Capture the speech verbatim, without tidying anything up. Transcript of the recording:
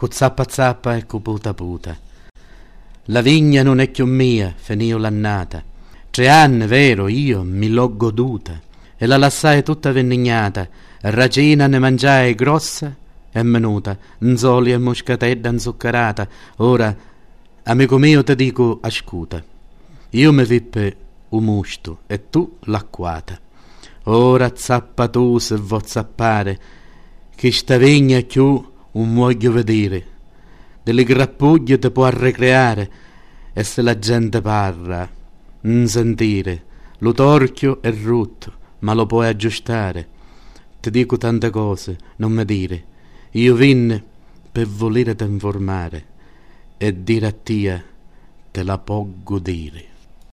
cu zappa zappa e cu puta puta. La vigna non è più mia, finio l'annata. Tre anni, vero, io mi l'ho goduta e la lassai tutta vennignata. Ragina ne mangiai grossa e menuta, nzoli e moscatedda inzuccherata. Ora, amico mio, ti dico ascuta. Io mi vippe un musto e tu l'acquata. Ora zappa tu se vuoi zappare, che sta vigna più un voglio vedere. Delle grappuglie ti può ricreare e se la gente parla, non sentire. Lo torchio è rotto, ma lo puoi aggiustare. Ti dico tante cose, non mi dire. Io vinne per volere te informare e dire a tia te la può godere.